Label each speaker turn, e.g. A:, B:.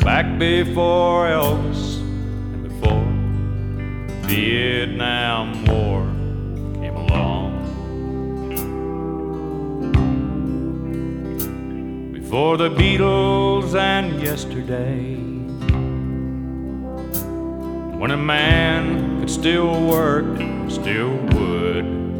A: back before Elvis and before the Vietnam War came along. Before the Beatles and yesterday, when a man could still work, still would.